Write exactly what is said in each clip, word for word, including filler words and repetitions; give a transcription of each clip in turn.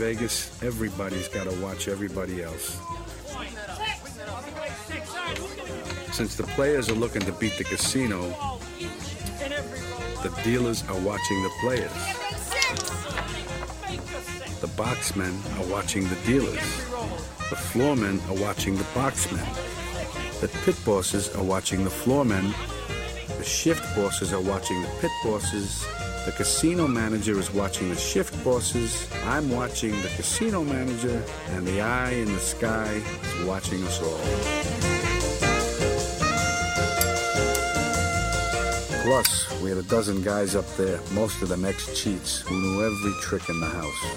Vegas, everybody's got to watch everybody else. Since the players are looking to beat the casino, the dealers are watching the players. The boxmen are watching the dealers. The floormen are watching the boxmen. The pit bosses are watching the floormen. The shift bosses are watching the pit bosses. The casino manager is watching the shift bosses. I'm watching the casino manager. And the eye in the sky is watching us all. Plus, we had a dozen guys up there, most of them ex-cheats, who knew every trick in the house.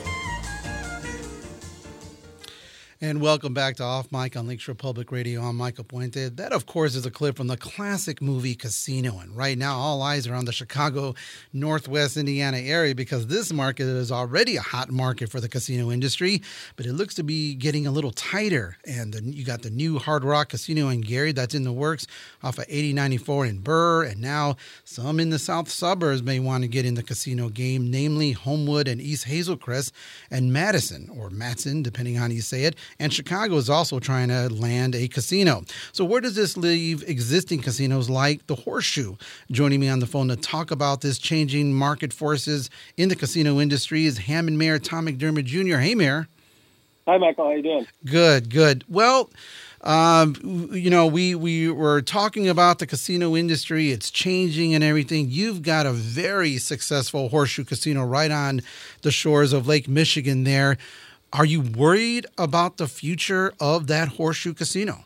And welcome back to Off Mic on Lakeshore Public Radio. I'm Michael Puente. That, of course, is a clip from the classic movie Casino. And right now, all eyes are on the Chicago, Northwest Indiana area because this market is already a hot market for the casino industry. But it looks to be getting a little tighter. And the, you got the new Hard Rock Casino in Gary that's in the works off of eighty ninety-four in Burr. And now some in the south suburbs may want to get in the casino game, namely Homewood and East Hazelcrest and Madison, or Matson, depending on how you say it. And Chicago is also trying to land a casino. So where does this leave existing casinos like the Horseshoe? Joining me on the phone to talk about this changing market forces in the casino industry is Hammond Mayor Tom McDermott Junior Hey, Mayor. Hi, Michael. How you doing? Good, good. Well, um, you know, we, we were talking about the casino industry. It's changing and everything. You've got a very successful Horseshoe Casino right on the shores of Lake Michigan there. Are you worried about the future of that Horseshoe Casino?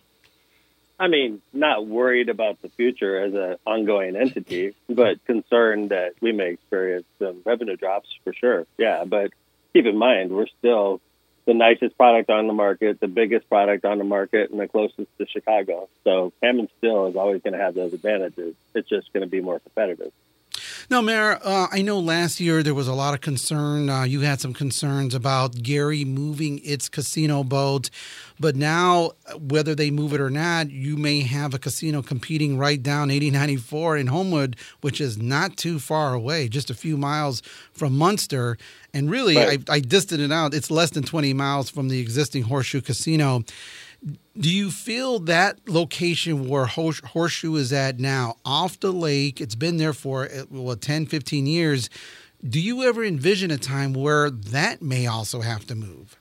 I mean, not worried about the future as an ongoing entity, but concerned that we may experience some revenue drops for sure. Yeah, but keep in mind, we're still the nicest product on the market, the biggest product on the market, and the closest to Chicago. So Hammond still is always going to have those advantages. It's just going to be more competitive. Now, Mayor, uh, I know last year there was a lot of concern. Uh, you had some concerns about Gary moving its casino boat. But now, whether they move it or not, you may have a casino competing right down eighty ninety-four in Homewood, which is not too far away, just a few miles from Munster. And really, right. I, I distanced it out. It's less than twenty miles from the existing Horseshoe Casino. Do you feel that location where Horseshoe is at now, off the lake, it's been there for well, ten, fifteen years, do you ever envision a time where that may also have to move?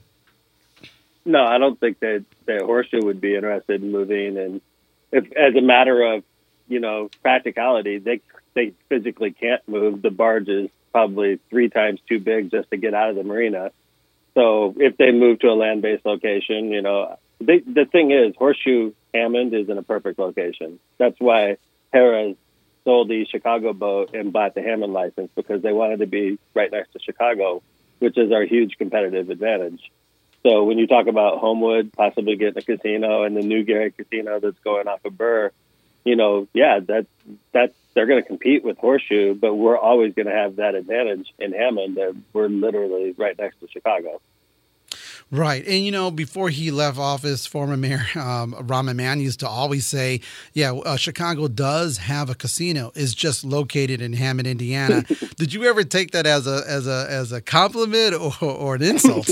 No, I don't think that, that Horseshoe would be interested in moving. And if, as a matter of, you know, practicality, they they physically can't move. The barge is probably three times too big just to get out of the marina. So if they move to a land-based location, you know, They, the thing is, Horseshoe Hammond is in a perfect location. That's why Harrah's sold the Chicago boat and bought the Hammond license, because they wanted to be right next to Chicago, which is our huge competitive advantage. So when you talk about Homewood possibly getting a casino and the new Gary Casino that's going off of Burr, you know, yeah, that that they're going to compete with Horseshoe, but we're always going to have that advantage in Hammond that we're literally right next to Chicago. Right. And, you know, before he left office, former Mayor um, Rahm Emanuel used to always say, yeah, uh, Chicago does have a casino. It's just located in Hammond, Indiana. Did you ever take that as a as a as a compliment or, or an insult?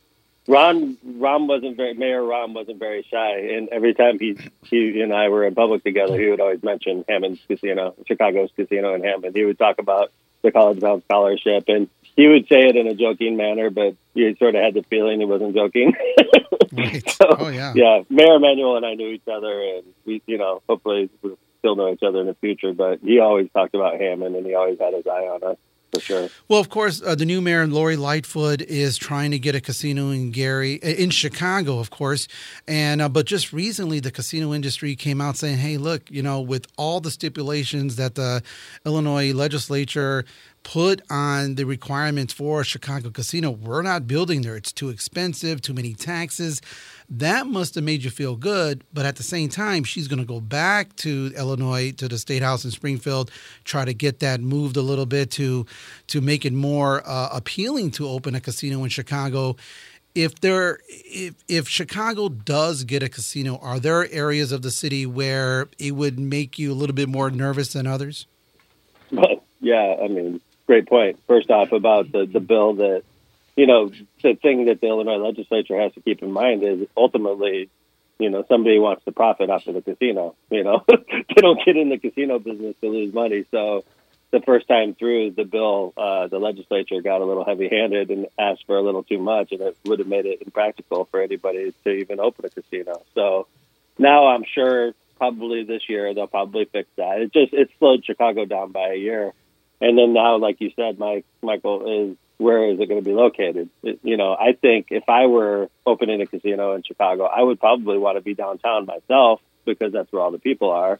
Ron Rahm wasn't very Mayor Rahm wasn't very shy, and every time he he and I were in public together, he would always mention Hammond's casino, Chicago's casino in Hammond. He would talk about the college bound scholarship, and he would say it in a joking manner, but you sort of had the feeling he wasn't joking. Right. So, oh, yeah. Yeah, Mayor Emanuel and I knew each other, and we, you know, hopefully we'll still know each other in the future, but he always talked about Hammond, and he always had his eye on us. For sure. Well, of course, uh, the new mayor, Lori Lightfoot, is trying to get a casino in Gary, in Chicago, of course. And uh, but just recently, the casino industry came out saying, "Hey, look, you know, with all the stipulations that the Illinois legislature put on the requirements for a Chicago casino, we're not building there. It's too expensive, too many taxes." That must have made you feel good, but at the same time, she's going to go back to Illinois, to the State House in Springfield, try to get that moved a little bit to to make it more uh, appealing to open a casino in Chicago. If there, if if Chicago does get a casino, are there areas of the city where it would make you a little bit more nervous than others? Well, yeah, I mean, great point. First off, about the, the bill that you know, the thing that the Illinois legislature has to keep in mind is ultimately, you know, somebody wants to profit off of the casino. You know, they don't get in the casino business to lose money. So the first time through the bill, uh, the legislature got a little heavy-handed and asked for a little too much, and it would have made it impractical for anybody to even open a casino. So now I'm sure probably this year they'll probably fix that. It just it slowed Chicago down by a year. And then now, like you said, Mike, Michael, is where is it going to be located? It, you know, I think if I were opening a casino in Chicago, I would probably want to be downtown myself because that's where all the people are.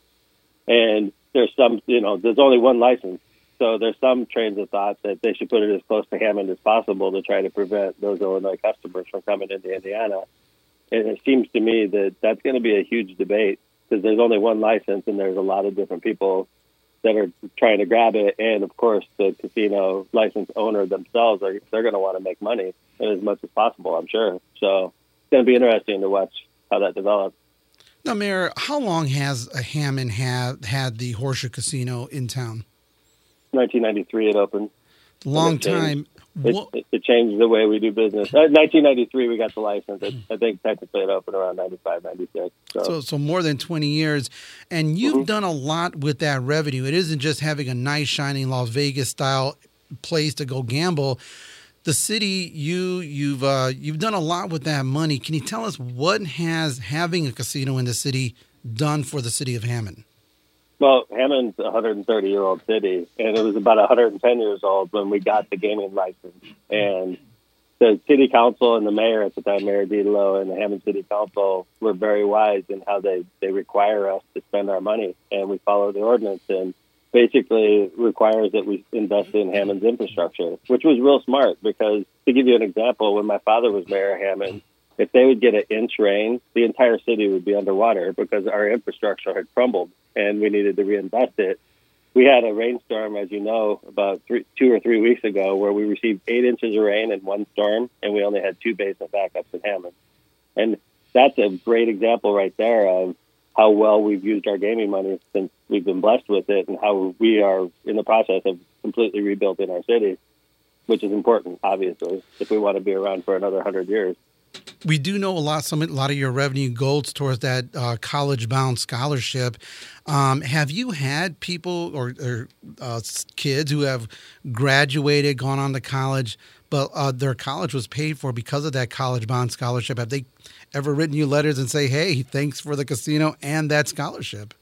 And there's some, you know, there's only one license. So there's some trains of thought that they should put it as close to Hammond as possible to try to prevent those Illinois customers from coming into Indiana. And it seems to me that that's going to be a huge debate because there's only one license and there's a lot of different people that are trying to grab it. And of course, the casino license owner themselves are, they're going to want to make money as much as possible, I'm sure. So it's going to be interesting to watch how that develops. Now, Mayor, how long has Hammond had, had the Horseshoe Casino in town? nineteen ninety-three it opened. Long it time. It, it, it changed the way we do business. Uh, nineteen ninety-three we got the license. It, I think technically it opened around ninety-five, ninety-six. So, so, so more than twenty years. And you've mm-hmm. done a lot with that revenue. It isn't just having a nice, shining Las Vegas-style place to go gamble. The city, you, you've uh, you've done a lot with that money. Can you tell us what has having a casino in the city done for the city of Hammond? Well, Hammond's a one hundred thirty-year-old city, and it was about one hundred ten years old when we got the gaming license. And the city council and the mayor at the time, Mayor Dietlow, and the Hammond City Council were very wise in how they, they require us to spend our money, and we follow the ordinance. And basically requires that we invest in Hammond's infrastructure, which was real smart because, to give you an example, when my father was mayor of Hammond, if they would get an inch rain, the entire city would be underwater because our infrastructure had crumbled and we needed to reinvest it. We had a rainstorm, as you know, about three, two or three weeks ago where we received eight inches of rain in one storm and we only had two basement backups in Hammond. And that's a great example right there of how well we've used our gaming money since we've been blessed with it and how we are in the process of completely rebuilding our city, which is important, obviously, if we want to be around for another one hundred years. We do know a lot. Some a lot of your revenue goes towards that uh, college-bound scholarship. Um, have you had people or, or uh, kids who have graduated, gone on to college, but uh, their college was paid for because of that college-bound scholarship? Have they ever written you letters and say, "Hey, thanks for the casino and that scholarship"?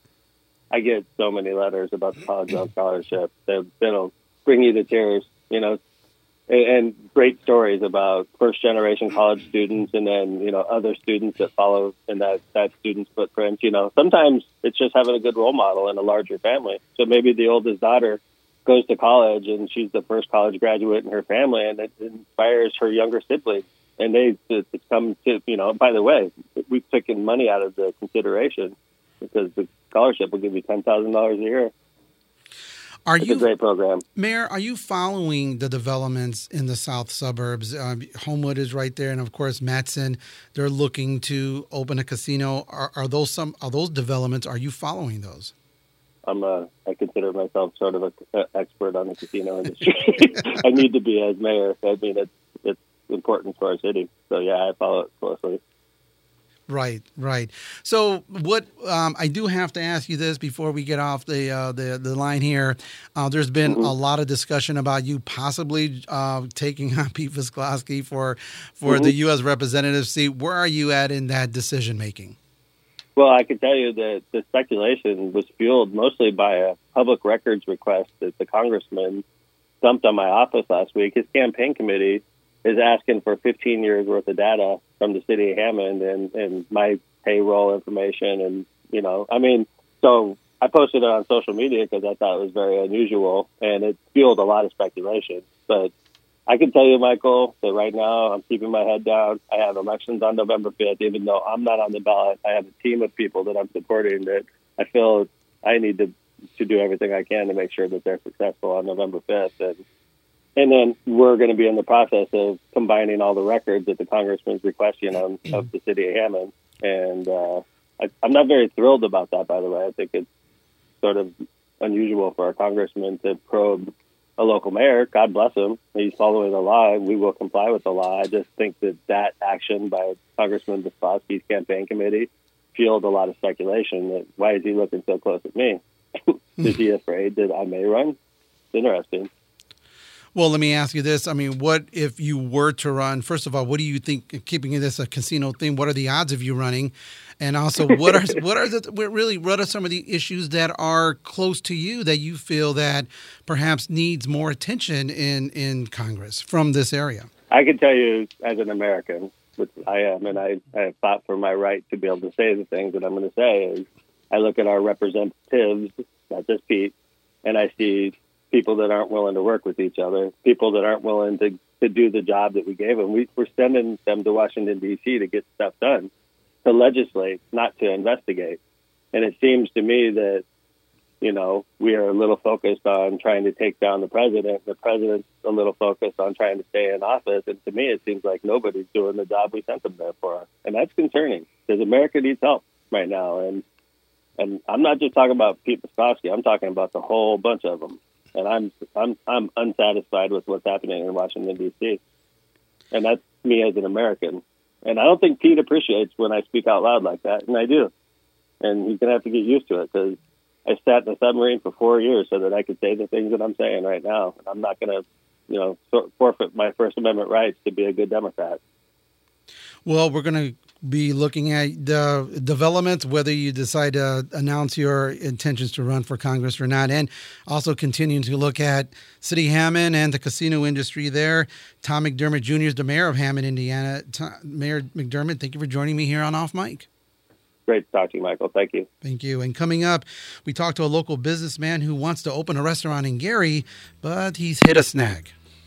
I get so many letters about the college-bound scholarship. They, they'll bring you to tears, you know. And great stories about first-generation college students and then, you know, other students that follow in that, that student's footprint. You know, sometimes it's just having a good role model in a larger family. So maybe the oldest daughter goes to college and she's the first college graduate in her family and it inspires her younger siblings. And they it's come to, you know, by the way, we've taken money out of the consideration because the scholarship will give you ten thousand dollars a year. Are it's you, a great program. Mayor, are you following the developments in the south suburbs? Um, Homewood is right there, and of course, Matson. They're looking to open a casino. Are, are those some? Are those developments? Are you following those? I'm a, I consider myself sort of an expert on the casino industry. I need to be as mayor. I mean, it's it's important for our city. So yeah, I follow it closely. Right, right. So, what um, I do have to ask you this before we get off the uh, the, the line here. Uh, there's been mm-hmm. a lot of discussion about you possibly uh, taking on Pete Visclosky for for mm-hmm. the U S representative seat. Where are you at in that decision making? Well, I can tell you that the speculation was fueled mostly by a public records request that the congressman dumped on my office last week. His campaign committee is asking for fifteen years worth of data from the city of Hammond and, and my payroll information. And, you know, I mean, so I posted it on social media because I thought it was very unusual and it fueled a lot of speculation. But I can tell you, Michael, that right now I'm keeping my head down. I have elections on November fifth, even though I'm not on the ballot. I have a team of people that I'm supporting that I feel I need to, to do everything I can to make sure that they're successful on November fifth. And, And then we're going to be in the process of combining all the records that the congressman's requesting on, of the city of Hammond. And uh, I, I'm not very thrilled about that, by the way. I think it's sort of unusual for a congressman to probe a local mayor. God bless him. He's following the law. We will comply with the law. I just think that that action by Congressman Visposky's campaign committee fueled a lot of speculation that why is he looking so close at me? Is he afraid that I may run? It's interesting. Well, let me ask you this. I mean, what if you were to run? First of all, what do you think, keeping this a casino thing, what are the odds of you running? And also, what are what are the what really what are some of the issues that are close to you that you feel that perhaps needs more attention in, in Congress from this area? I can tell you as an American, which I am, and I, I have fought for my right to be able to say the things that I'm going to say, is I look at our representatives, not just Pete, and I see people that aren't willing to work with each other, people that aren't willing to, to do the job that we gave them. We, we're sending them to Washington, D C to get stuff done, to legislate, not to investigate. And it seems to me that, you know, we are a little focused on trying to take down the president. The president's a little focused on trying to stay in office. And to me, it seems like nobody's doing the job we sent them there for. And that's concerning because America needs help right now. And and I'm not just talking about Pete Visposky. I'm talking about the whole bunch of them. And I'm I'm I'm unsatisfied with what's happening in Washington, D C. And that's me as an American. And I don't think Pete appreciates when I speak out loud like that, and I do. And he's going to have to get used to it because I sat in a submarine for four years so that I could say the things that I'm saying right now. And I'm not going to, you know, forfeit my First Amendment rights to be a good Democrat. Well, we're going to be looking at the developments, whether you decide to announce your intentions to run for Congress or not, and also continuing to look at City Hammond and the casino industry there. Tom McDermott Junior is the mayor of Hammond, Indiana. Tom, Mayor McDermott, thank you for joining me here on Off Mic. Great to talk to you, Michael. Thank you. Thank you. And coming up, we talked to a local businessman who wants to open a restaurant in Gary, but he's hit a snag.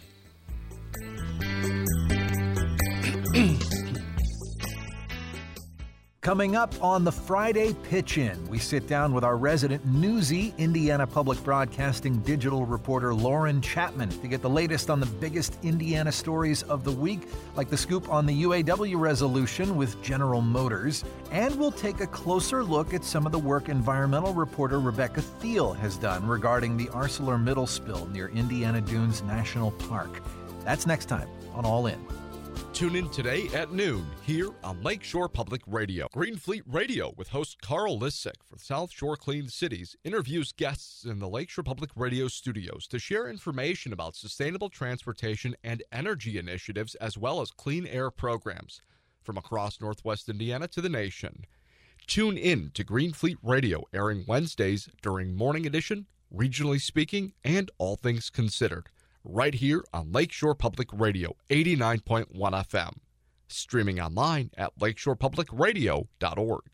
Coming up on the Friday Pitch-In, we sit down with our resident Newsy, Indiana Public Broadcasting digital reporter Lauren Chapman to get the latest on the biggest Indiana stories of the week, like the scoop on the U A W resolution with General Motors. And we'll take a closer look at some of the work environmental reporter Rebecca Thiel has done regarding the ArcelorMittal spill near Indiana Dunes National Park. That's next time on All In. Tune in today at noon here on Lakeshore Public Radio. Green Fleet Radio with host Carl Lissick for South Shore Clean Cities interviews guests in the Lakeshore Public Radio studios to share information about sustainable transportation and energy initiatives as well as clean air programs from across Northwest Indiana to the nation. Tune in to Green Fleet Radio airing Wednesdays during Morning Edition, Regionally Speaking, and All Things Considered, right here on Lakeshore Public Radio, eighty-nine point one F M. Streaming online at lakeshore public radio dot org.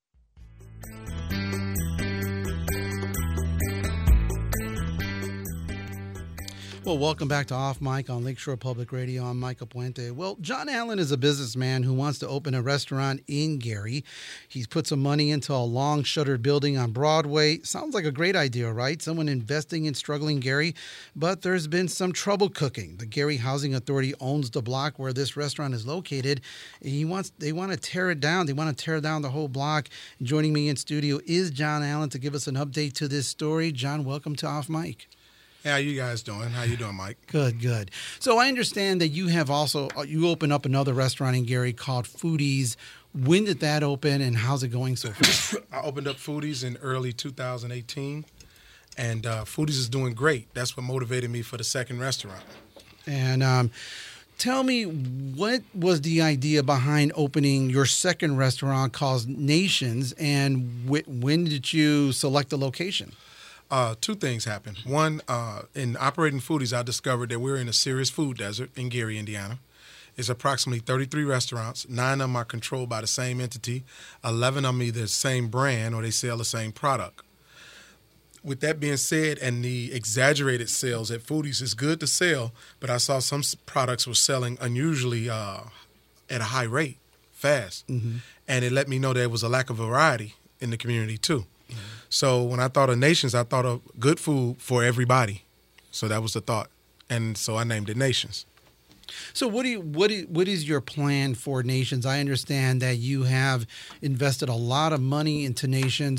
Well, welcome back to Off Mic on Lakeshore Public Radio. I'm Michael Puente. Well, John Allen is a businessman who wants to open a restaurant in Gary. He's put some money into a long shuttered building on Broadway. Sounds like a great idea, right? Someone investing in struggling Gary. But there's been some trouble cooking. The Gary Housing Authority owns the block where this restaurant is located. And he wants they want to tear it down. They want to tear down the whole block. Joining me in studio is John Allen to give us an update to this story. John, welcome to Off Mic. Hey, how you guys doing? How you doing, Mike? Good, good. So I understand that you have also, you opened up another restaurant in Gary called Foodies. When did that open and how's it going so far? I opened up Foodies in early two thousand eighteen, and uh, Foodies is doing great. That's what motivated me for the second restaurant. And um, tell me, what was the idea behind opening your second restaurant called Nations, and wh- when did you select the location? Uh, two things happened. One, uh, in operating Foodies, I discovered that we're in a serious food desert in Gary, Indiana. It's approximately thirty-three restaurants. Nine of them are controlled by the same entity. Eleven of them either the same brand or they sell the same product. With that being said, and the exaggerated sales at Foodies, it's good to sell, but I saw some products were selling unusually uh, at a high rate, fast. Mm-hmm. And it let me know there was a lack of variety in the community, too. Mm-hmm. So when I thought of Nations, I thought of good food for everybody. So that was the thought. And so I named it Nations. So what do you, what is, what is your plan for Nations? I understand that you have invested a lot of money into Nations.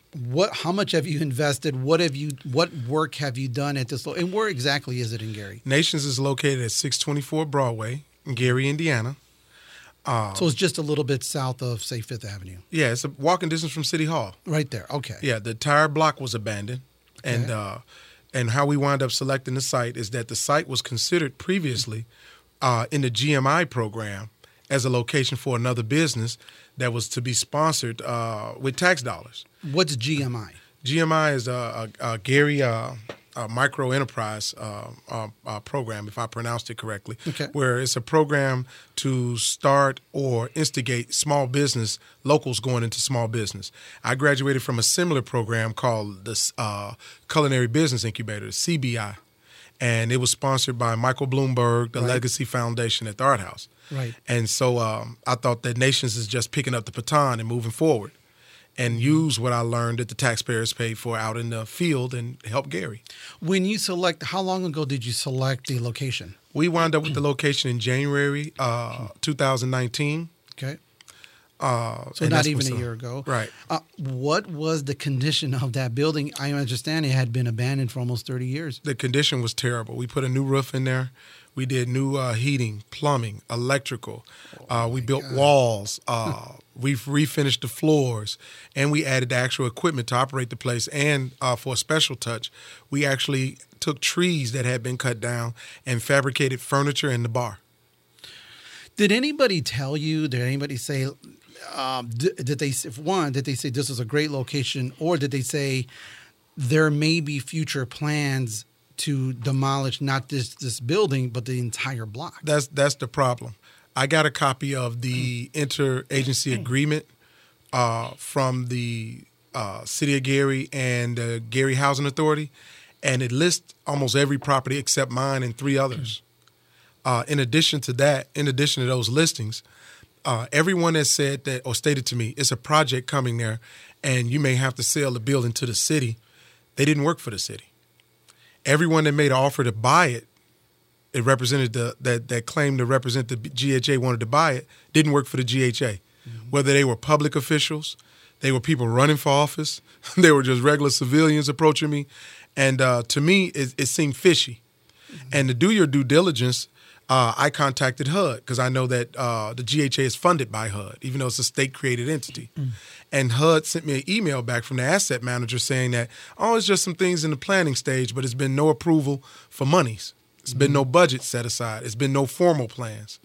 What? How much have you invested? What have you? What work have you done at this? Lo- and where exactly is it in Gary? Nations is located at six twenty-four Broadway in Gary, Indiana. Uh, So it's just a little bit south of, say, Fifth Avenue. yeah, it's a walking distance from City Hall. Right there. Okay. Yeah, the entire block was abandoned, and Okay. uh, and how we wound up selecting the site is that the site was considered previously uh, in the G M I program as a location for another business that was to be sponsored uh, with tax dollars. What's G M I? G M I is a, a, a Gary uh, a micro enterprise uh, uh, uh, program, if I pronounced it correctly, Okay. where it's a program to start or instigate small business, locals going into small business. I graduated from a similar program called the uh, Culinary Business Incubator, the C B I, and it was sponsored by Michael Bloomberg, the Right. Legacy Foundation at the Art House. Right. And so um, I thought that Nations is just picking up the baton and moving forward and use what I learned that the taxpayers paid for out in the field and help Gary. When you select, how long ago did you select the location? We wound up with the location in January uh, two thousand nineteen. Okay. Uh, So and not that's even what's a up. year ago. Right. Uh, what was the condition of that building? I understand it had been abandoned for almost thirty years. The condition was terrible. We put a new roof in there. We did new uh, heating, plumbing, electrical. Uh, we built walls. Uh, we refinished the floors, and we added the actual equipment to operate the place. And uh, for a special touch, we actually took trees that had been cut down and fabricated furniture in the bar. Did anybody tell you? Did anybody say? Um, did, did they? If one, did they say this is a great location, or did they say there may be future plans to demolish not just this building but the entire block? That's that's the problem. I got a copy of the interagency agreement uh, from the uh, City of Gary and the Gary Housing Authority, and it lists almost every property except mine and three others. Uh, in addition to that, in addition to those listings, uh, everyone that said that or stated to me, it's a project coming there and you may have to sell the building to the city, they didn't work for the city. Everyone that made an offer to buy it, it represented the that that claimed to represent the G H A wanted to buy it, didn't work for the G H A. Mm-hmm. Whether they were public officials, they were people running for office, they were just regular civilians approaching me. And uh, to me, it, it seemed fishy. Mm-hmm. And to do your due diligence, uh, I contacted H U D because I know that uh, the G H A is funded by H U D, even though it's a state-created entity. Mm-hmm. And H U D sent me an email back from the asset manager saying that, oh, it's just some things in the planning stage, but it's been no approval for monies. It's been no budget set aside. It's been no formal plans.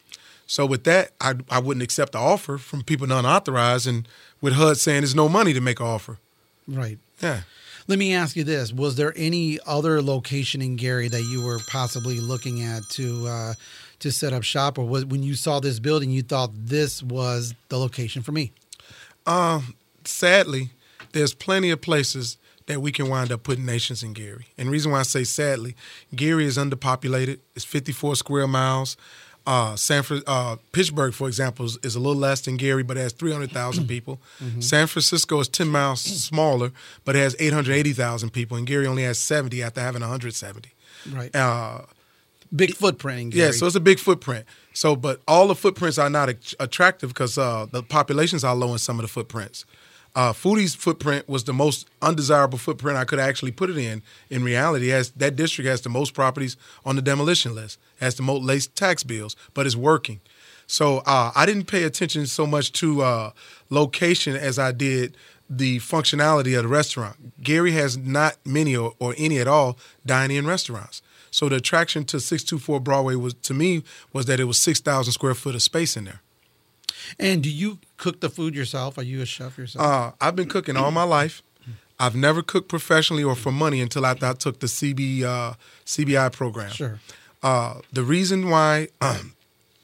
So with that, I, I wouldn't accept the offer from people unauthorized, and with H U D saying there's no money to make an offer. Right. Yeah. Let me ask you this. Was there any other location in Gary that you were possibly looking at to uh, to set up shop? Or was, when you saw this building, you thought this was the location for me? Uh, sadly, there's plenty of places that we can wind up putting Nations in Gary. And the reason why I say sadly, Gary is underpopulated. It's fifty-four square miles. Uh, San Fr- uh, Pittsburgh, for example, is, is a little less than Gary, but it has three hundred thousand people. Mm-hmm. San Francisco is ten miles smaller, but it has eight hundred eighty thousand people, and Gary only has seventy after having one hundred seventy. Right. Uh, big footprint in Gary. Yeah, so it's a big footprint. So, but all the footprints are not a- attractive because uh, the populations are low in some of the footprints. Uh, Foodie's footprint was the most undesirable footprint I could actually put it in. In reality, has, that district has the most properties on the demolition list, has the most late tax bills, but it's working. So uh, I didn't pay attention so much to uh, location as I did the functionality of the restaurant. Gary has not many or, or any at all dine-in restaurants. So the attraction to six twenty-four Broadway was, to me, was that it was six thousand square foot of space in there. And do you cook the food yourself? Are you a chef yourself? Uh, I've been cooking all my life. I've never cooked professionally or for money until after I took the C B, uh, C B I program. Sure. Uh, the reason why um,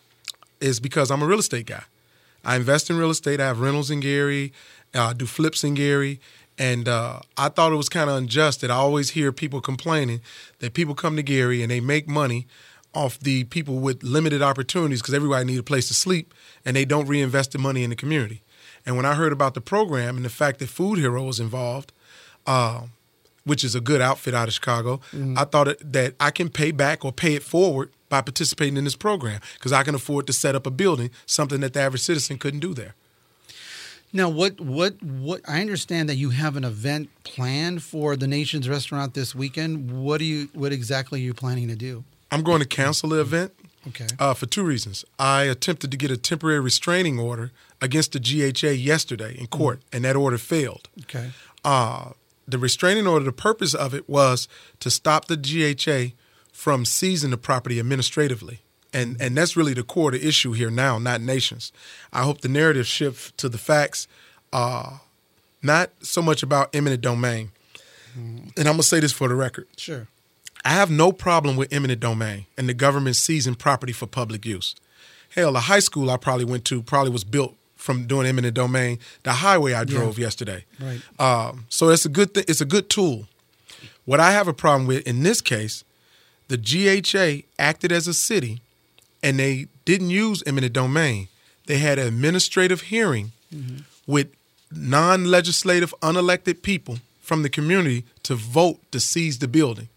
is because I'm a real estate guy. I invest in real estate. I have rentals in Gary. I uh, do flips in Gary. And uh, I thought it was kind of unjust that I always hear people complaining that people come to Gary and they make money off the people with limited opportunities because everybody needs a place to sleep, and they don't reinvest the money in the community. And when I heard about the program and the fact that Food Hero was involved, uh, which is a good outfit out of Chicago, mm-hmm. I thought it, that I can pay back or pay it forward by participating in this program because I can afford to set up a building, something that the average citizen couldn't do there. Now, what, what, what? I understand that you have an event planned for the Nation's Restaurant this weekend. What do you? What exactly are you planning to do? I'm going to cancel the event. Okay. Uh, for two reasons. I attempted to get a temporary restraining order against the G H A yesterday in court, mm-hmm. and that order failed. Okay. Uh, the restraining order, the purpose of it was to stop the G H A from seizing the property administratively. And and that's really the core of the issue here now, not Nations. I hope the narrative shifts to the facts, uh, not so much about eminent domain. Mm-hmm. And I'm going to say this for the record. Sure. I have no problem with eminent domain and the government seizing property for public use. Hell, the high school I probably went to probably was built from doing eminent domain. The highway I drove yeah. yesterday. Right. Um, so it's a good th- it's a good tool. What I have a problem with in this case, the G H A acted as a city, and they didn't use eminent domain. They had an administrative hearing mm-hmm. with non-legislative, unelected people from the community to vote to seize the building.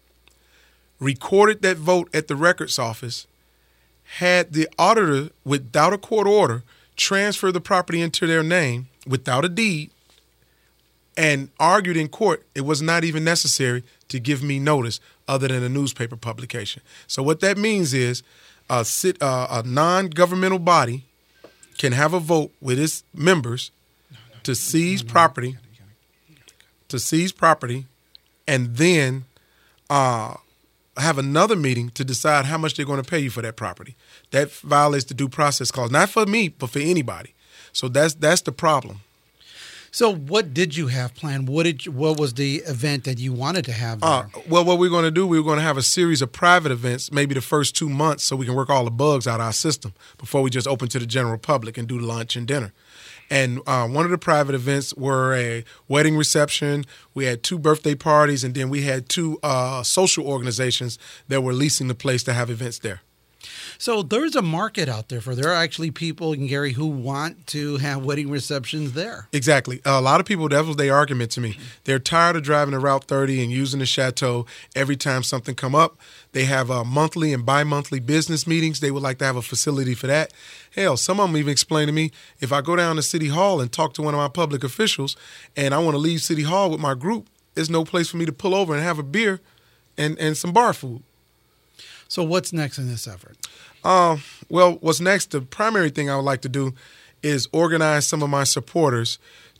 Recorded that vote at the records office, had the auditor, without a court order, transfer the property into their name without a deed, and argued in court it was not even necessary to give me notice other than a newspaper publication. So what that means is a, sit, uh, a non-governmental body can have a vote with its members no, no, to seize no, no, property, you gotta, you gotta, you gotta, you gotta. to seize property, and then uh, have another meeting to decide how much they're going to pay you for that property. That violates the due process clause, not for me, but for anybody. So that's that's the problem. So what did you have planned? What did you, what was the event that you wanted to have there? Uh, well, what we're going to do, we're going to have a series of private events, maybe the first two months, so we can work all the bugs out of our system before we just open to the general public and do lunch and dinner. And uh, one of the private events were a wedding reception. We had two birthday parties, and then we had two uh, social organizations that were leasing the place to have events there. So there's a market out there for there are actually people in Gary who want to have wedding receptions there. Exactly. A lot of people, that was their argument to me. They're tired of driving to Route thirty and using the Chateau every time something come up. They have uh, monthly and bi-monthly business meetings. They would like to have a facility for that. Hell, some of them even explained to me, if I go down to City Hall and talk to one of my public officials and I want to leave City Hall with my group, there's no place for me to pull over and have a beer and, and some bar food. So what's next in this effort? Uh, well, what's next, the primary thing I would like to do is organize some of my supporters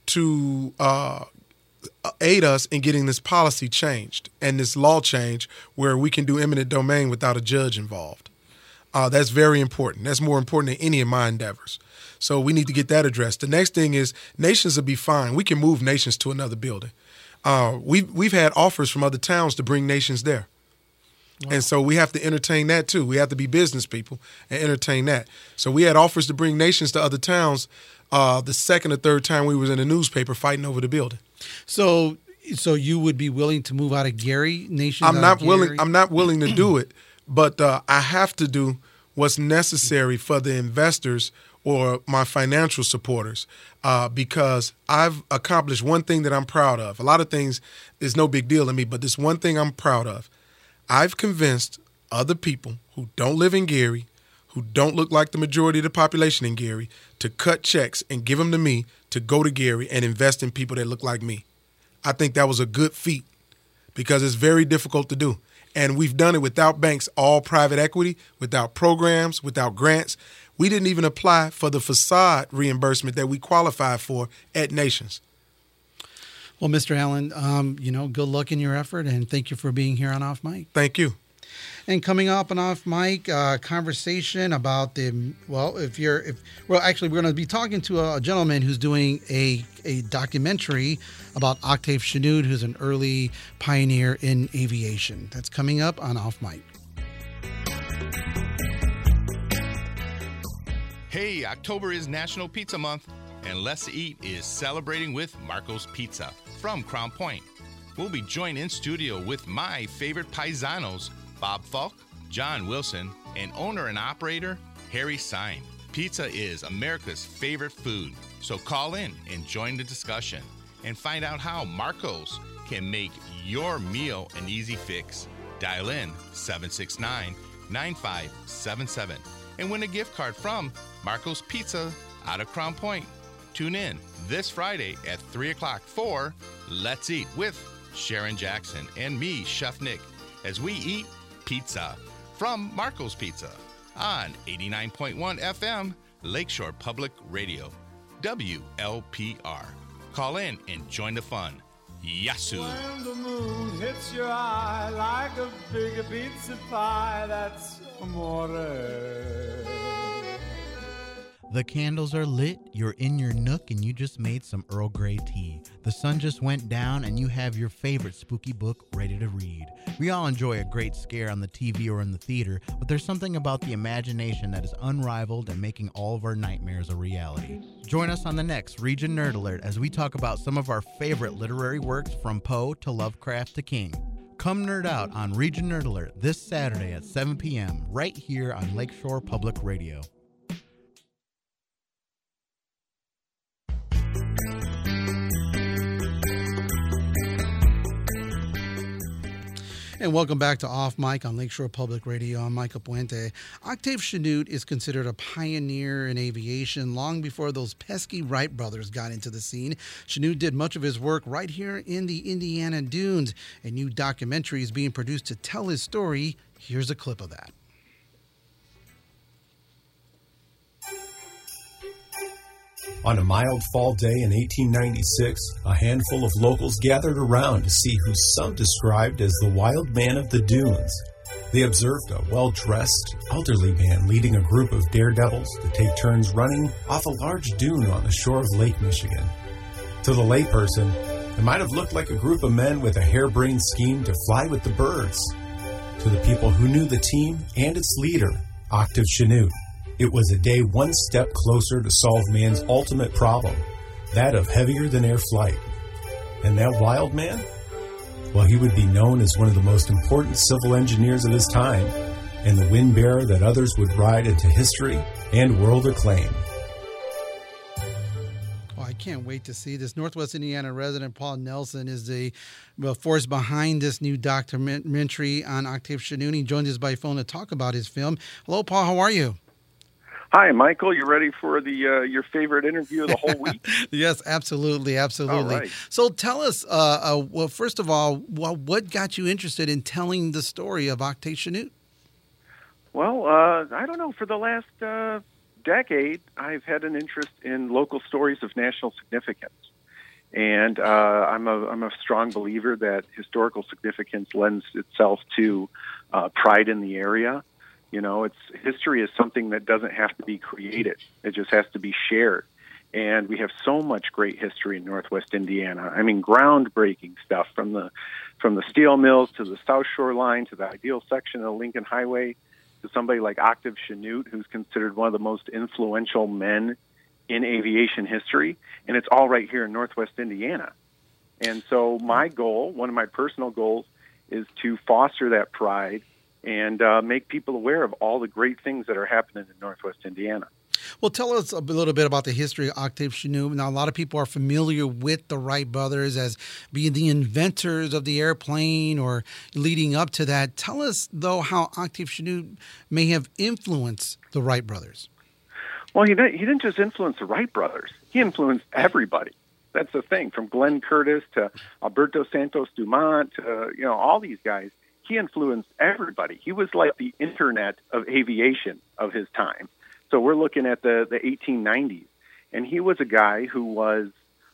to uh, aid us in getting this policy changed and this law change where we can do eminent domain without a judge involved. Uh, that's very important. That's more important than any of my endeavors. So we need to get that addressed. The next thing is Nations will be fine. We can move Nations to another building. Uh, we've, we've had offers from other towns to bring Nations there. Wow. And so we have to entertain that, too. We have to be business people and entertain that. So we had offers to bring Nations to other towns uh, the second or third time we was in the newspaper fighting over the building. So so you would be willing to move out of Gary, Nations? I'm not willing. I'm not willing to do it, but uh, I have to do what's necessary for the investors or my financial supporters uh, because I've accomplished one thing that I'm proud of. A lot of things is no big deal to me, but this one thing I'm proud of. I've convinced other people who don't live in Gary, who don't look like the majority of the population in Gary, to cut checks and give them to me to go to Gary and invest in people that look like me. I think that was a good feat because it's very difficult to do. And we've done it without banks, all private equity, without programs, without grants. We didn't even apply for the facade reimbursement that we qualified for at Nations. Well, Mister Allen, um, you know, good luck in your effort, and thank you for being here on Off Mic. Thank you. And coming up on Off Mic, uh, conversation about the, well, if you're, if well, actually, we're going to be talking to a, a gentleman who's doing a, a documentary about Octave Chanute, who's an early pioneer in aviation. That's coming up on Off Mic. Hey, October is National Pizza Month, and Let's Eat is celebrating with Marco's Pizza from Crown Point. We'll be joined in studio with my favorite paisanos, Bob Falk, John Wilson, and owner and operator, Harry Sine. Pizza is America's favorite food, so call in and join the discussion and find out how Marco's can make your meal an easy fix. Dial in seven six nine, nine five seven seven and win a gift card from Marco's Pizza out of Crown Point. tune in this Friday at three o'clock for Let's Eat with Sharon Jackson and me, Chef Nick, as we eat pizza from Marco's Pizza on eighty-nine point one F M, Lakeshore Public Radio, W L P R. Call in and join the fun. Yasu. When the moon hits your eye like a big pizza pie, that's amore. The candles are lit, you're in your nook, and you just made some Earl Grey tea. The sun just went down, and you have your favorite spooky book ready to read. We all enjoy a great scare on the T V or in the theater, but there's something about the imagination that is unrivaled and making all of our nightmares a reality. Join us on the next Region Nerd Alert as we talk about some of our favorite literary works from Poe to Lovecraft to King. Come nerd out on Region Nerd Alert this Saturday at seven p.m. right here on Lakeshore Public Radio. And welcome back to Off Mic on Lakeshore Public Radio. I'm Michael Puente. Octave Chanute is considered a pioneer in aviation long before those pesky Wright brothers got into the scene. Chanute did much of his work right here in the Indiana Dunes. A new documentary is being produced to tell his story. Here's a clip of that. On a mild fall day in eighteen ninety-six, a handful of locals gathered around to see who some described as the wild man of the dunes. They observed a well-dressed, elderly man leading a group of daredevils to take turns running off a large dune on the shore of Lake Michigan. To the layperson, it might have looked like a group of men with a harebrained scheme to fly with the birds. To the people who knew the team and its leader, Octave Chanute, it was a day one step closer to solve man's ultimate problem, that of heavier-than-air flight. And that wild man? Well, he would be known as one of the most important civil engineers of his time, and the wind bearer that others would ride into history and world acclaim. Oh, I can't wait to see this. Northwest Indiana resident Paul Nelson is the well, force behind this new documentary on Octave Chanute. He joined us by phone to talk about his film. Hello, Paul. How are you? Hi, Michael. You ready for the uh, your favorite interview of the whole week? Yes, absolutely, absolutely. All right. So tell us, uh, uh, well, first of all, well, what got you interested in telling the story of Octave Chanute? Well, uh, I don't know. For the last uh, decade, I've had an interest in local stories of national significance. And uh, I'm a I'm a strong believer that historical significance lends itself to uh, pride in the area. You know, it's history is something that doesn't have to be created. It just has to be shared. And we have so much great history in Northwest Indiana. I mean, groundbreaking stuff from the from the steel mills to the South Shore Line to the ideal section of the Lincoln Highway to somebody like Octave Chanute, who's considered one of the most influential men in aviation history. And it's all right here in Northwest Indiana. And so my goal, one of my personal goals, is to foster that pride and uh, make people aware of all the great things that are happening in Northwest Indiana. Well, tell us a little bit about the history of Octave Chanute. Now, a lot of people are familiar with the Wright brothers as being the inventors of the airplane or leading up to that. Tell us, though, how Octave Chanute may have influenced the Wright brothers. Well, he didn't, he didn't just influence the Wright brothers. He influenced everybody. That's the thing, from Glenn Curtiss to Alberto Santos Dumont to, you know, all these guys. He influenced everybody. He was like the internet of aviation of his time. So we're looking at the, the eighteen nineties. And he was a guy who was,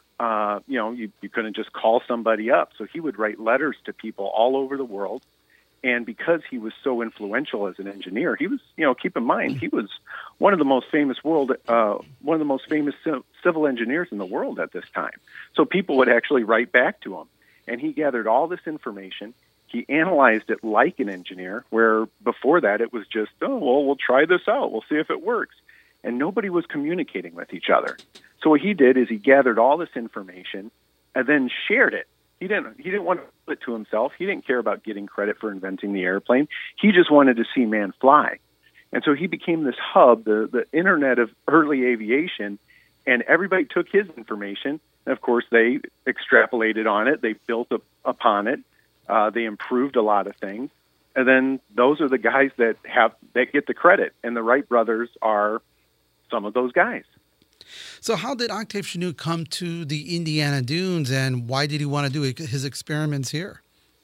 uh, you know, you, you couldn't just call somebody up. So he would write letters to people all over the world. And because he was so influential as an engineer, he was, you know, keep in mind, he was one of the most famous world, uh, one of the most famous civil engineers in the world at this time. So people would actually write back to him. And he gathered all this information. He analyzed it like an engineer, where before that it was just, oh, well, we'll try this out. We'll see if it works. And nobody was communicating with each other. So what he did is he gathered all this information and then shared it. He didn't, he didn't want to put it to himself. He didn't care about getting credit for inventing the airplane. He just wanted to see man fly. And so he became this hub, the, the internet of early aviation, and everybody took his information. And, of course, they extrapolated on it. They built up, upon it. Uh, they improved a lot of things, and then those are the guys that have that get the credit. And the Wright brothers are some of those guys. So how did Octave Chanute come to the Indiana Dunes, and why did he want to do his experiments here?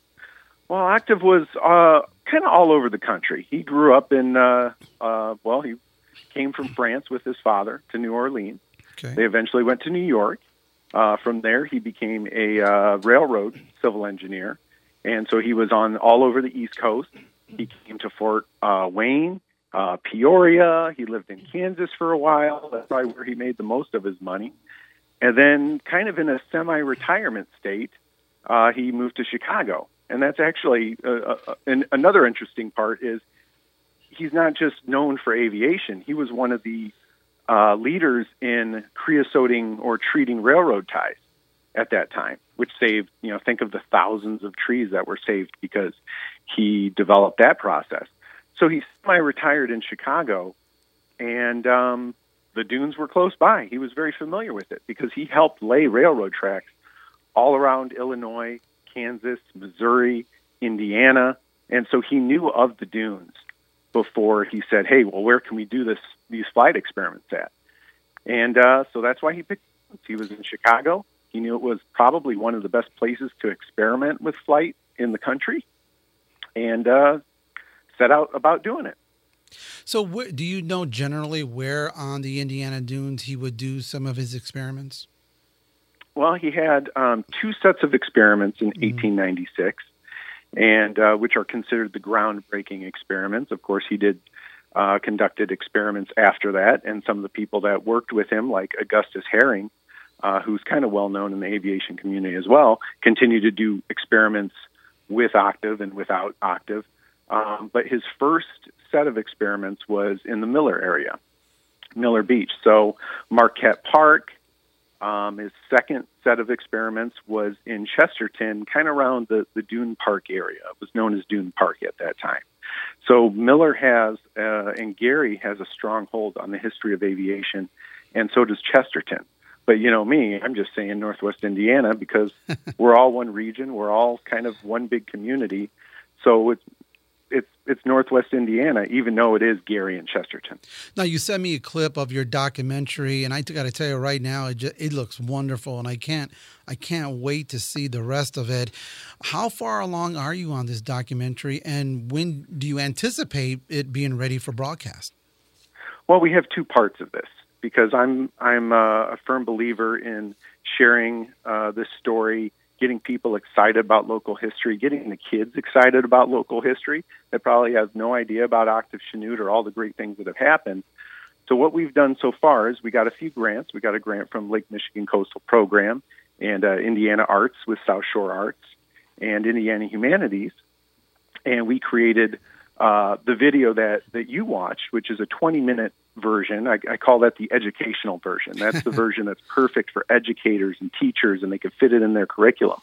Well, Octave was uh, kind of all over the country. He grew up in, uh, uh, well, he came from France with his father to New Orleans. Okay. They eventually went to New York. Uh, from there, he became a uh, railroad civil engineer. And so he was on all over the East Coast. He came to Fort uh, Wayne, uh, Peoria. He lived in Kansas for a while. That's probably where he made the most of his money. And then kind of in a semi-retirement state, uh, he moved to Chicago. And that's actually uh, uh, an, another interesting part is he's not just known for aviation. He was one of the uh, leaders in creosoting or treating railroad ties at that time, which saved, you know, think of the thousands of trees that were saved because he developed that process. So he's semi-retired in Chicago, and um, the dunes were close by. He was very familiar with it because he helped lay railroad tracks all around Illinois, Kansas, Missouri, Indiana, and so he knew of the dunes before he said, hey, well, where can we do this these flight experiments at? And uh, so that's why he picked it. He was in Chicago. He knew it was probably one of the best places to experiment with flight in the country, and uh, set out about doing it. So wh- do you know generally where on the Indiana Dunes he would do some of his experiments? Well, he had um, two sets of experiments in mm-hmm. eighteen ninety-six, and uh, which are considered the groundbreaking experiments. Of course, he did uh, conducted experiments after that, and some of the people that worked with him, like Augustus Herring, uh, who's kind of well known in the aviation community as well, continue to do experiments with Octave and without Octave. Um, but his first set of experiments was in the Miller area, Miller Beach. So Marquette Park. Um, his second set of experiments was in Chesterton, kind of around the, the Dune Park area. It was known as Dune Park at that time. So Miller has, uh, and Gary has a strong hold on the history of aviation, and so does Chesterton. But you know me, I'm just saying Northwest Indiana because we're all one region. We're all kind of one big community. So it's It's it's Northwest Indiana, even though it is Gary and Chesterton. Now, you sent me a clip of your documentary, and I got to tell you right now, it, just, it looks wonderful, and I can't I can't wait to see the rest of it. How far along are you on this documentary, and when do you anticipate it being ready for broadcast? Well, we have two parts of this because I'm I'm a firm believer in sharing uh, this story, getting people excited about local history, getting the kids excited about local history that probably has no idea about Octave Chanute or all the great things that have happened. So what we've done so far is we got a few grants. We got a grant from Lake Michigan Coastal Program and uh, Indiana Arts with South Shore Arts and Indiana Humanities. And we created uh, the video that, that you watched, which is a twenty-minute version. I, I call that the educational version. That's the version that's perfect for educators and teachers, and they can fit it in their curriculum.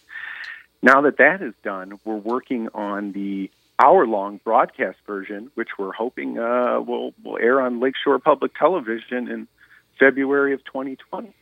Now that that is done, we're working on the hour-long broadcast version, which we're hoping uh, will will air on Lakeshore Public Television in February of twenty twenty.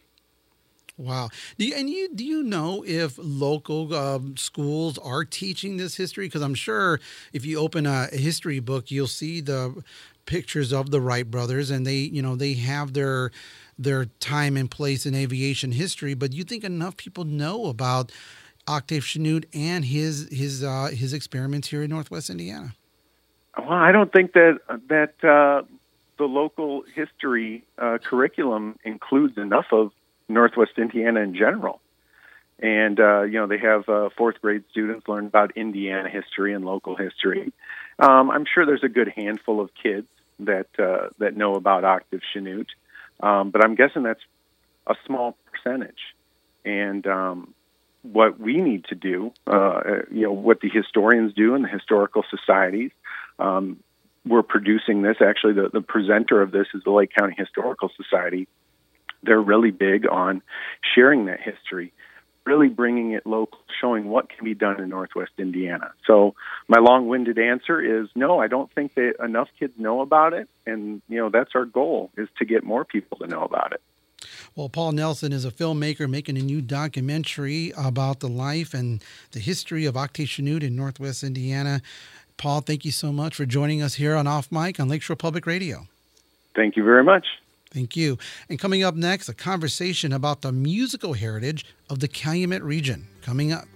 Wow. Do you, and you do you know if local um, schools are teaching this history? Because I'm sure if you open a history book, you'll see the pictures of the Wright brothers, and they, you know, they have their their time and place in aviation history. But do you think enough people know about Octave Chanute and his his uh, his experiments here in Northwest Indiana? Well, I don't think that that uh, the local history uh, curriculum includes enough of Northwest Indiana in general. And, uh, you know, they have uh, fourth grade students learn about Indiana history and local history. Um, I'm sure there's a good handful of kids that uh, that know about Octave Chanute, um, but I'm guessing that's a small percentage. And um, what we need to do, uh, you know, what the historians do and the historical societies, um, we're producing this. Actually, the, the presenter of this is the Lake County Historical Society. They're really big on sharing that history, really bringing it local, showing what can be done in Northwest Indiana. So my long-winded answer is no, I don't think that enough kids know about it. And, you know, that's our goal, is to get more people to know about it. Well, Paul Nelson is a filmmaker making a new documentary about the life and the history of Octave Chanute in Northwest Indiana. Paul, thank you so much for joining us here on Off Mic on Lakeshore Public Radio. Thank you very much. Thank you. And coming up next, a conversation about the musical heritage of the Calumet region. Coming up.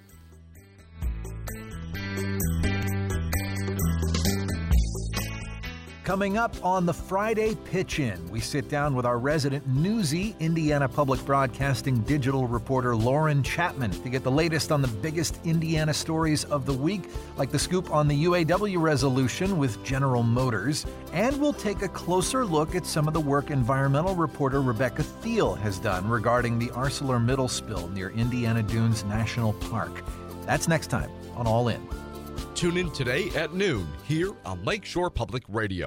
Coming up on the Friday Pitch-In, we sit down with our resident Newsy Indiana Public Broadcasting digital reporter Lauren Chapman to get the latest on the biggest Indiana stories of the week, like the scoop on the U A W resolution with General Motors. And we'll take a closer look at some of the work environmental reporter Rebecca Thiel has done regarding the ArcelorMittal spill near Indiana Dunes National Park. That's next time on All In. Tune in today at noon here on Lakeshore Public Radio.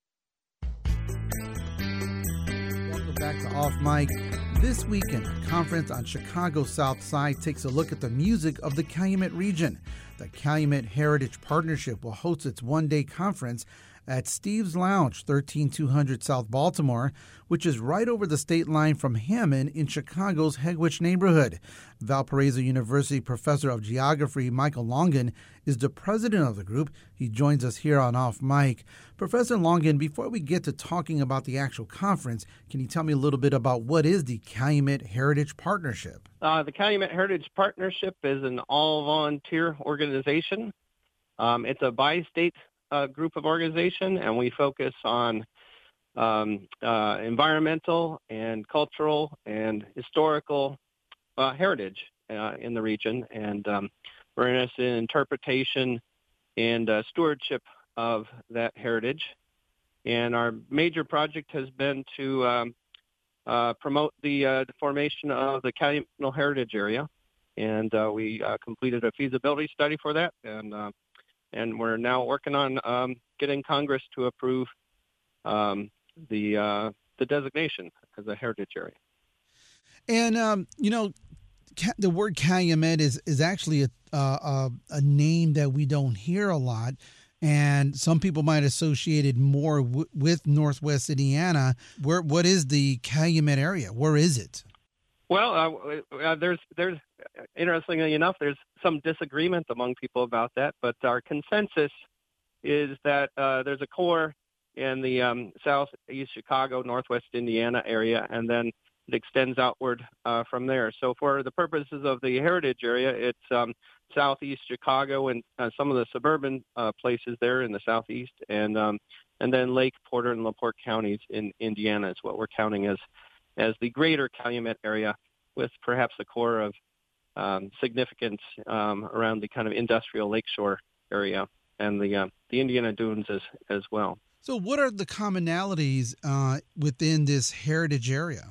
Welcome back to Off Mic. This weekend, a conference on Chicago's South Side takes a look at the music of the Calumet region. The Calumet Heritage Partnership will host its one-day conference at Steve's Lounge, thirteen two hundred South Baltimore, which is right over the state line from Hammond in Chicago's Hegwich neighborhood. Valparaiso University professor of geography Michael Longan is the president of the group. He joins us here on Off Mic. Professor Longan, before we get to talking about the actual conference, can you tell me a little bit about what is the Calumet Heritage Partnership? Uh, the Calumet Heritage Partnership is an all-volunteer organization. Um, it's a bi-state uh, group of organization, and we focus on um, uh, environmental and cultural and historical uh, heritage uh, in the region. And um, we're interested in interpretation and uh, stewardship of that heritage. And our major project has been to um, uh, promote the, uh, the formation of the Calumet Heritage Area. And uh, we uh, completed a feasibility study for that. And uh, and we're now working on um, getting Congress to approve um, the uh, the designation as a heritage area. And, um, you know, ca- the word Calumet is, is actually a, uh, a, a name that we don't hear a lot. And some people might associate it more w- with Northwest Indiana. Where, what is the Calumet area? Where is it? Well, uh, uh, there's, there's, interestingly enough, there's some disagreement among people about that, but our consensus is that uh, there's a core in the um, southeast Chicago, northwest Indiana area, and then it extends outward uh, from there. So for the purposes of the heritage area, it's um, southeast Chicago and uh, some of the suburban uh, places there in the southeast, and um, and then Lake, Porter, and LaPorte counties in Indiana is what we're counting as as the greater Calumet area, with perhaps a core of um, significance um, around the kind of industrial lakeshore area and the uh, the Indiana Dunes as as well. So what are the commonalities uh, within this heritage area?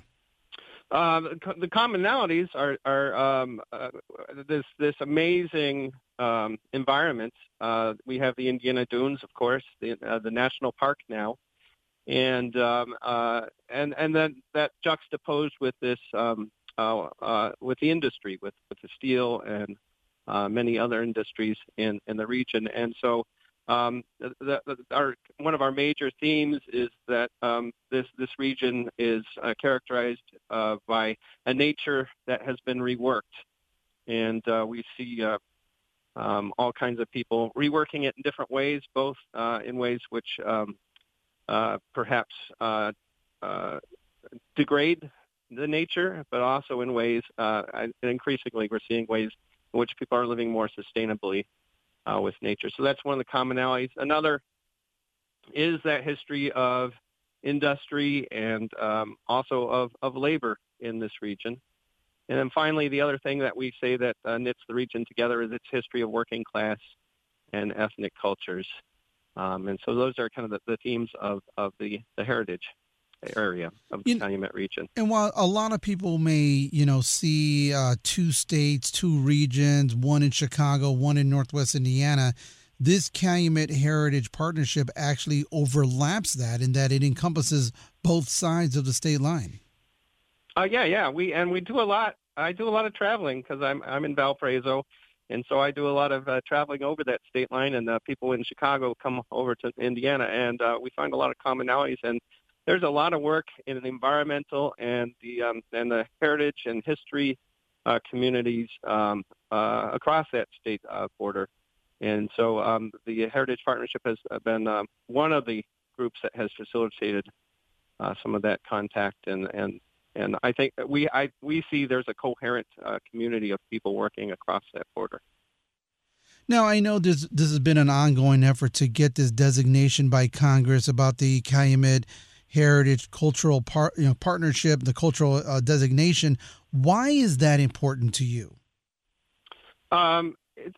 Uh, the commonalities are, are um, uh, this this amazing um, environment. Uh, we have the Indiana Dunes, of course, the uh, the national park now, and um, uh, and and then that juxtaposed with this um, uh, uh, with the industry, with, with the steel and uh, many other industries in, in the region, and so. Um, the, the, our, one of our major themes is that um, this this region is uh, characterized uh, by a nature that has been reworked, and uh, we see uh, um, all kinds of people reworking it in different ways, both uh, in ways which um, uh, perhaps uh, uh, degrade the nature, but also in ways, uh, and increasingly we're seeing ways in which people are living more sustainably Uh, with nature. So that's one of the commonalities. Another is that history of industry and um, also of, of labor in this region. And then finally, the other thing that we say that uh, knits the region together is its history of working class and ethnic cultures. Um, and so those are kind of the, the themes of, of the, the heritage area of the Calumet region. And while a lot of people may, you know, see uh, two states, two regions, one in Chicago, one in Northwest Indiana, this Calumet Heritage Partnership actually overlaps that in that it encompasses both sides of the state line. Uh, yeah, yeah. We and we do a lot. I do a lot of traveling because I'm I'm in Valparaiso, and so I do a lot of uh, traveling over that state line. And uh, people in Chicago come over to Indiana, and uh, we find a lot of commonalities. And there's a lot of work in the environmental and the um, and the heritage and history uh, communities um, uh, across that state uh, border, and so um, the Heritage Partnership has been uh, one of the groups that has facilitated uh, some of that contact. And, and, and I think we I, we see there's a coherent uh, community of people working across that border. Now, I know this, this has been an ongoing effort to get this designation by Congress about the Calumet Heritage Cultural par, you know, Partnership, the cultural uh, designation. Why is that important to you? Um, it's,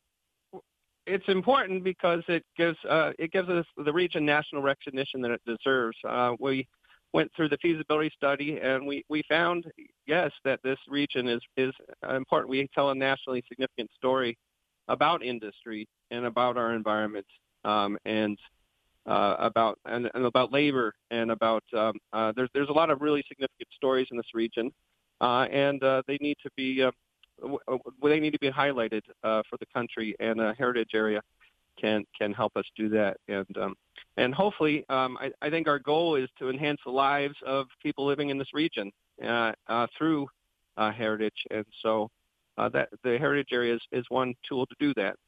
it's important because it gives uh, it gives us the region national recognition that it deserves. Uh, we went through the feasibility study, and we, we found, yes, that this region is, is important. We tell a nationally significant story about industry and about our environment, um, and uh, about and, and about labor, and about um, uh, there's there's a lot of really significant stories in this region, uh, and uh, they need to be uh, w- they need to be highlighted uh, for the country, and a heritage area can can help us do that. And um, and hopefully, um, I, I think our goal is to enhance the lives of people living in this region uh, uh, through uh, heritage, and so. Uh, that the heritage area is, is one tool to do that.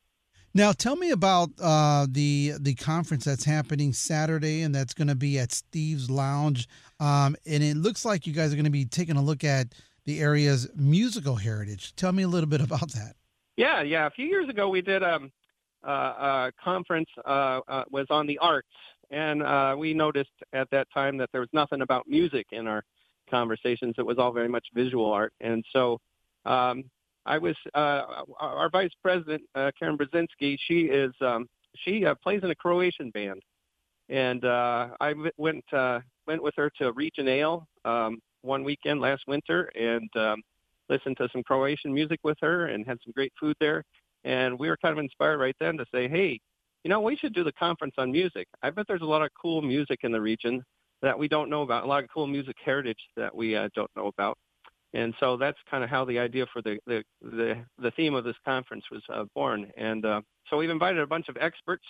Now, tell me about uh, the the conference that's happening Saturday, and that's going to be at Steve's Lounge. Um, and it looks like you guys are going to be taking a look at the area's musical heritage. Tell me a little bit about that. Yeah, yeah. A few years ago, we did um, uh, a conference uh, uh, was on the arts, and uh, we noticed at that time that there was nothing about music in our conversations. It was all very much visual art, and so. Um, I was uh, our vice president, uh, Karen Brzezinski. She is um, she uh, plays in a Croatian band, and uh, I w- went uh, went with her to Region Ale um, one weekend last winter, and um, listened to some Croatian music with her, and had some great food there. And we were kind of inspired right then to say, hey, you know, we should do the conference on music. I bet there's a lot of cool music in the region that we don't know about, a lot of cool music heritage that we uh, don't know about. And so that's kind of how the idea for the the, the, the theme of this conference was uh, born. And uh, so we've invited a bunch of experts,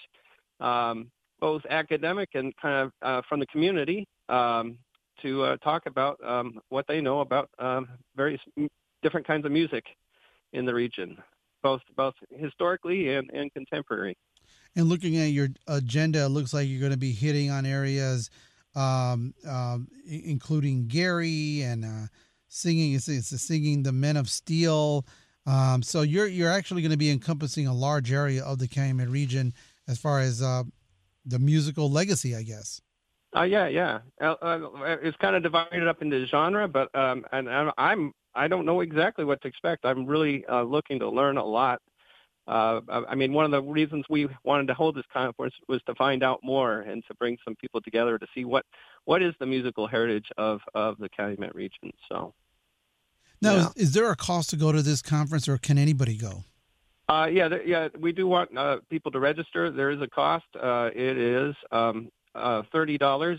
um, both academic and kind of uh, from the community, um, to uh, talk about um, what they know about um, various m- different kinds of music in the region, both both historically and, and contemporary. And looking at your agenda, it looks like you're going to be hitting on areas um, um, including Gary and uh, Singing, it's, it's singing the Men of Steel. Um, so you're you're actually going to be encompassing a large area of the Calumet region as far as uh, the musical legacy, I guess. Uh, yeah, yeah. Uh, uh, it's kind of divided up into genre, but um, and, and I'm I don't know exactly what to expect. I'm really uh, looking to learn a lot. Uh, I mean, one of the reasons we wanted to hold this conference was to find out more and to bring some people together to see what, what is the musical heritage of, of the Calumet region. So. Now, yeah. is, is there a cost to go to this conference, or can anybody go? Uh, yeah, th- yeah, we do want uh, people to register. There is a cost. Uh, it is um, uh, thirty dollars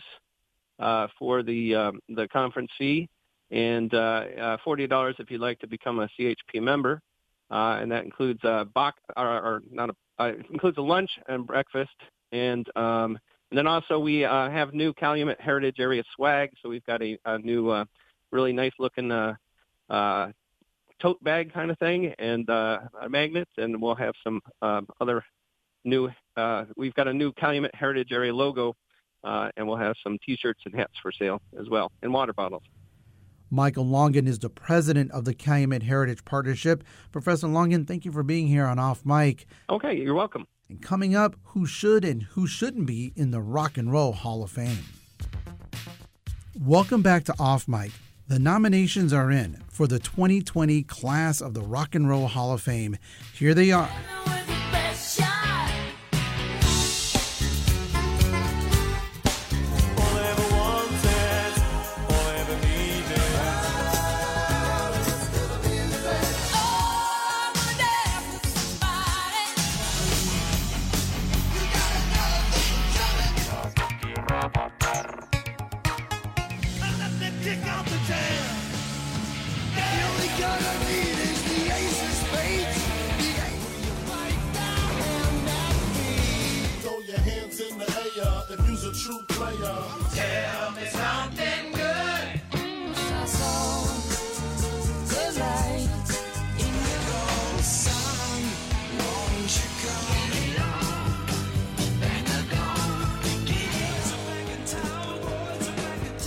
uh, for the um, the conference fee, and uh, uh, forty dollars if you'd like to become a C H P member, uh, and that includes a box, or, or not a, uh, it includes a lunch and breakfast, and um, and then also we uh, have new Calumet Heritage Area swag. So we've got a, a new, uh, really nice looking. Uh, Uh, tote bag kind of thing, and uh, a magnet, and we'll have some um, other new, uh, we've got a new Calumet Heritage Area logo, uh, and we'll have some T-shirts and hats for sale as well, and water bottles. Michael Longen is the president of the Calumet Heritage Partnership. Professor Longen, thank you for being here on Off Mic. Okay, you're welcome. And coming up, who should and who shouldn't be in the Rock and Roll Hall of Fame. Welcome back to Off Mic. The nominations are in for the twenty twenty class of the Rock and Roll Hall of Fame. Here they are. True player. Tell me something good. I saw the light in your sun. Won't you come along? Back ago.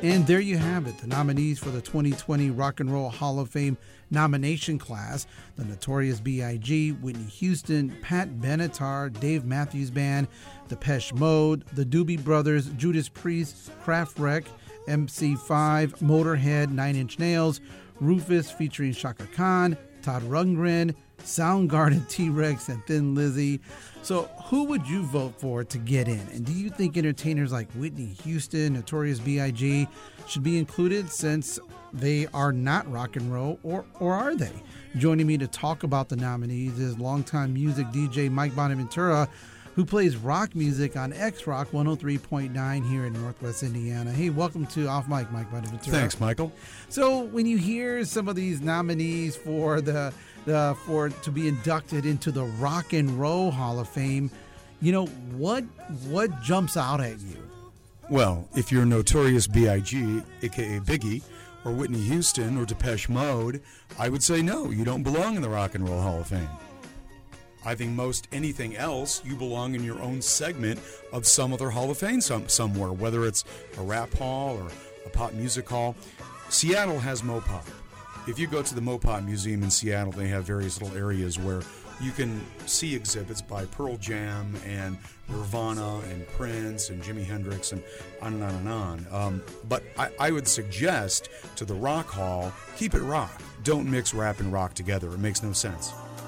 And there you have it, the nominees for the twenty twenty Rock and Roll Hall of Fame nomination class: the Notorious B I G, Whitney Houston, Pat Benatar, Dave Matthews Band, Depeche Mode, the Doobie Brothers, Judas Priest, Kraftwerk, M C five, Motorhead, Nine Inch Nails, Rufus featuring Shaka Khan, Todd Rundgren, Soundgarden, T-Rex, and Thin Lizzy. So who would you vote for to get in? And do you think entertainers like Whitney Houston, Notorious B I G should be included, since they are not rock and roll, or, or are they? Joining me to talk about the nominees is longtime music D J Mike Bonaventura, who plays rock music on X-Rock one oh three point nine here in Northwest Indiana. Hey, welcome to Off Mic, Mike Bonaventura. Thanks, Michael. So when you hear some of these nominees for the the for to be inducted into the Rock and Roll Hall of Fame, you know, what what jumps out at you? Well, if you're Notorious B I G, a k a. Biggie, or Whitney Houston, or Depeche Mode, I would say no, you don't belong in the Rock and Roll Hall of Fame. I think most anything else, you belong in your own segment of some other Hall of Fame some, somewhere, whether it's a rap hall or a pop music hall. Seattle has Mopop. If you go to the Mopop Museum in Seattle, they have various little areas where you can see exhibits by Pearl Jam and Nirvana and Prince and Jimi Hendrix and on and on and on. Um, but I, I would suggest to the Rock Hall, keep it rock. Don't mix rap and rock together. It makes no sense.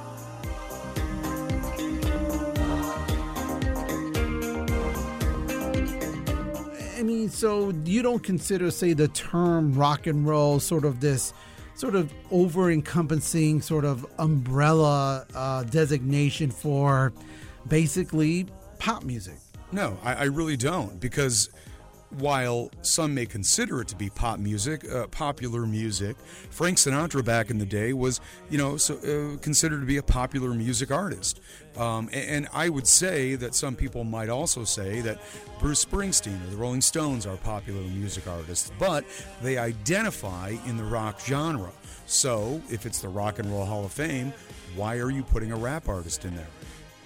I mean, so you don't consider, say, the term rock and roll sort of this sort of over-encompassing sort of umbrella uh, designation for basically pop music? No, I, I really don't, because while some may consider it to be pop music, uh, popular music, Frank Sinatra back in the day was, you know, so, uh, considered to be a popular music artist. Um, and, and I would say that some people might also say that Bruce Springsteen or the Rolling Stones are popular music artists, but they identify in the rock genre. So if it's the Rock and Roll Hall of Fame, why are you putting a rap artist in there?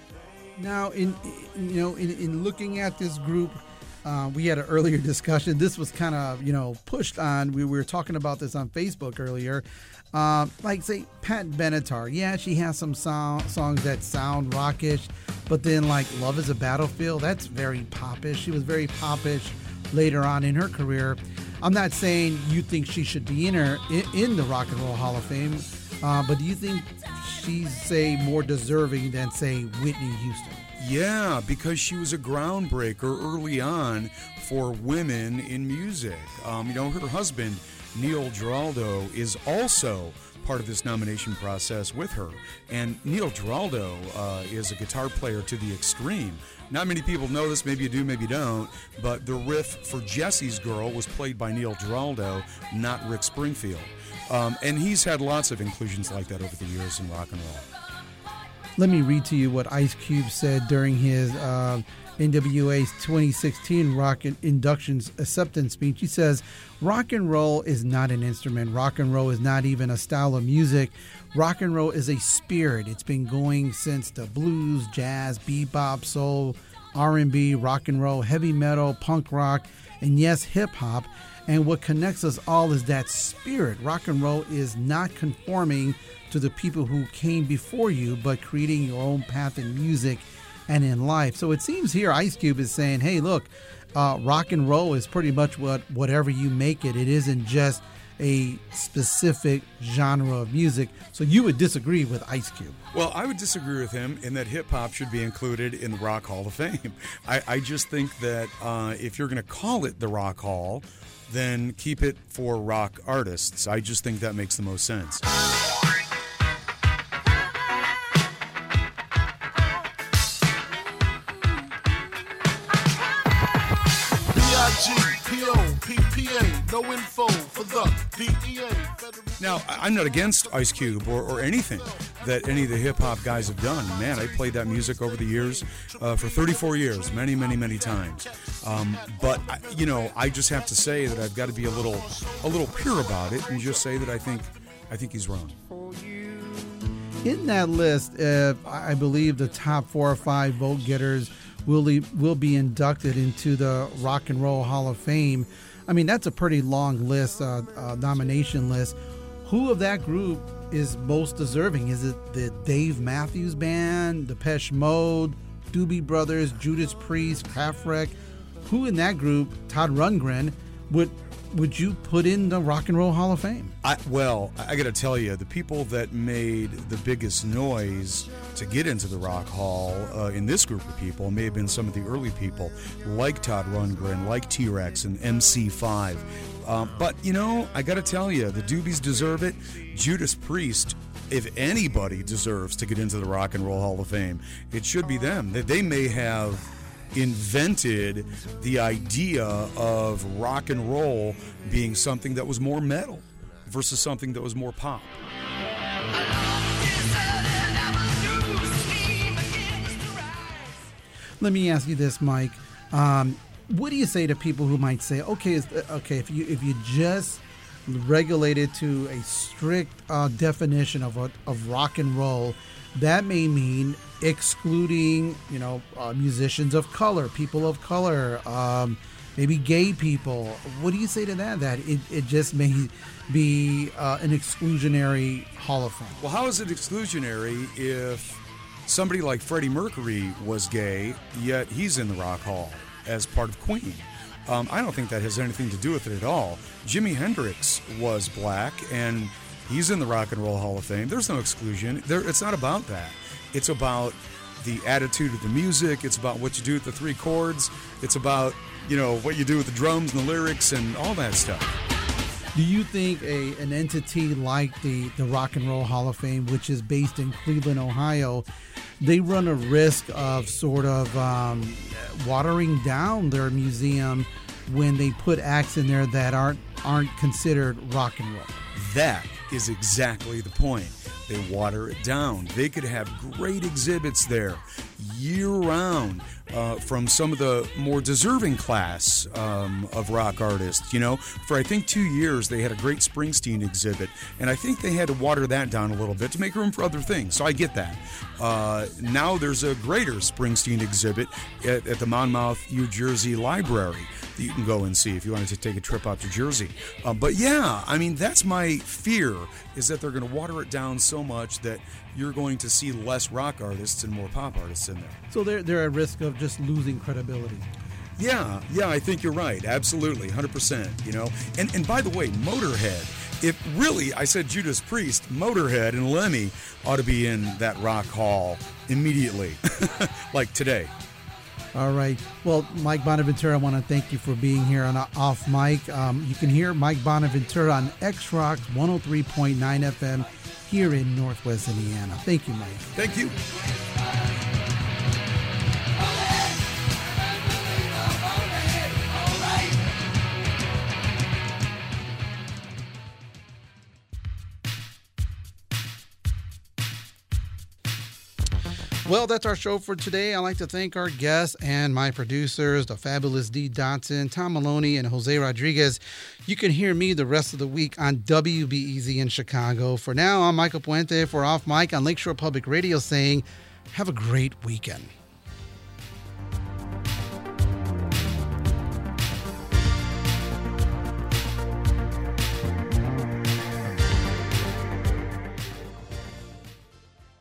Now, in you know, in, in looking at this group, Uh, we had an earlier discussion. This was kind of, you know, pushed on. We were talking about this on Facebook earlier. Uh, like, say, Pat Benatar. Yeah, she has some song, songs that sound rockish, but then, like, Love is a Battlefield, that's very popish. She was very popish later on in her career. I'm not saying you think she should be in, her, in, in the Rock and Roll Hall of Fame, uh, but do you think she's, say, more deserving than, say, Whitney Houston? Yeah, because she was a groundbreaker early on for women in music. Um, you know, her husband, Neil Giraldo, is also part of this nomination process with her. And Neil Giraldo uh, is a guitar player to the extreme. Not many people know this, maybe you do, maybe you don't, but the riff for Jesse's Girl was played by Neil Giraldo, not Rick Springfield. Um, and he's had lots of inclusions like that over the years in rock and roll. Let me read to you what Ice Cube said during his uh, N W A's twenty sixteen Rock Inductions acceptance speech. He says, rock and roll is not an instrument. Rock and roll is not even a style of music. Rock and roll is a spirit. It's been going since the blues, jazz, bebop, soul, R and B, rock and roll, heavy metal, punk rock, and yes, hip-hop. And what connects us all is that spirit. Rock and roll is not conforming to the people who came before you, but creating your own path in music and in life. So it seems here Ice Cube is saying, hey, look, uh, rock and roll is pretty much what whatever you make it. It isn't just a specific genre of music. So you would disagree with Ice Cube? Well, I would disagree with him in that hip-hop should be included in the Rock Hall of Fame. I, I just think that uh, if you're going to call it the Rock Hall, then keep it for rock artists. I just think that makes the most sense. No info for the D E A. Now, I'm not against Ice Cube or, or anything that any of the hip-hop guys have done. Man, I played that music over the years, uh, for thirty-four years, many, many, many times. Um, but, I, you know, I just have to say that I've got to be a little a little pure about it and just say that I think I think he's wrong. In that list, uh, I believe the top four or five vote getters will, will be inducted into the Rock and Roll Hall of Fame. I mean, that's a pretty long list, uh, uh, nomination list. Who of that group is most deserving? Is it the Dave Matthews Band, Depeche Mode, Doobie Brothers, Judas Priest, Kraftwerk? Who in that group, Todd Rundgren, would would you put in the Rock and Roll Hall of Fame? I, well, I got to tell you, the people that made the biggest noise to get into the Rock Hall uh, in this group of people may have been some of the early people, like Todd Rundgren, like T-Rex and M C five. Um, but, you know, I got to tell you, the Doobies deserve it. Judas Priest, if anybody deserves to get into the Rock and Roll Hall of Fame, it should be them. They, they may have invented the idea of rock and roll being something that was more metal versus something that was more pop. Let me ask you this, Mike. Um, what do you say to people who might say, okay, is, okay, if you if you just regulate it to a strict uh, definition of a, of rock and roll, that may mean excluding, you know, uh, musicians of color, people of color, um, maybe gay people. What do you say to that? That it, it just may be uh, an exclusionary Hall of Fame. Well, how is it exclusionary if somebody like Freddie Mercury was gay, yet he's in the Rock Hall as part of Queen? Um, I don't think that has anything to do with it at all. Jimi Hendrix was black, and he's in the Rock and Roll Hall of Fame. There's no exclusion. There, it's not about that. It's about the attitude of the music. It's about what you do with the three chords. It's about, you know, what you do with the drums and the lyrics and all that stuff. Do you think a an entity like the, the Rock and Roll Hall of Fame, which is based in Cleveland, Ohio, they run a risk of sort of um, watering down their museum when they put acts in there that aren't aren't considered rock and roll? That is exactly the point. They water it down. They could have great exhibits there year-round uh, from some of the more deserving class um, of rock artists. You know, for I think two years they had a great Springsteen exhibit, and I think they had to water that down a little bit to make room for other things. So I get that. Uh, now there's a greater Springsteen exhibit at, at the Monmouth, New Jersey Library that you can go and see if you wanted to take a trip out to Jersey. Uh, but yeah, I mean, that's my fear, is that they're going to water it down so much that you're going to see less rock artists and more pop artists in there. So they're, they're at risk of just losing credibility. Yeah, yeah, I think you're right. Absolutely, one hundred percent, you know. And and by the way, Motorhead, if really, I said Judas Priest, Motorhead and Lemmy ought to be in that Rock Hall immediately, like today. All right. Well, Mike Bonaventura, I want to thank you for being here on Off Mic. Um, you can hear Mike Bonaventura on X-Rocks one oh three point nine F M here in Northwest Indiana. Thank you, Mike. Thank you. Well, that's our show for today. I'd like to thank our guests and my producers, the fabulous Dee Dotson, Tom Maloney, and Jose Rodriguez. You can hear me the rest of the week on W B E Z in Chicago. For now, I'm Michael Puente for Off Mic on Lakeshore Public Radio saying, have a great weekend.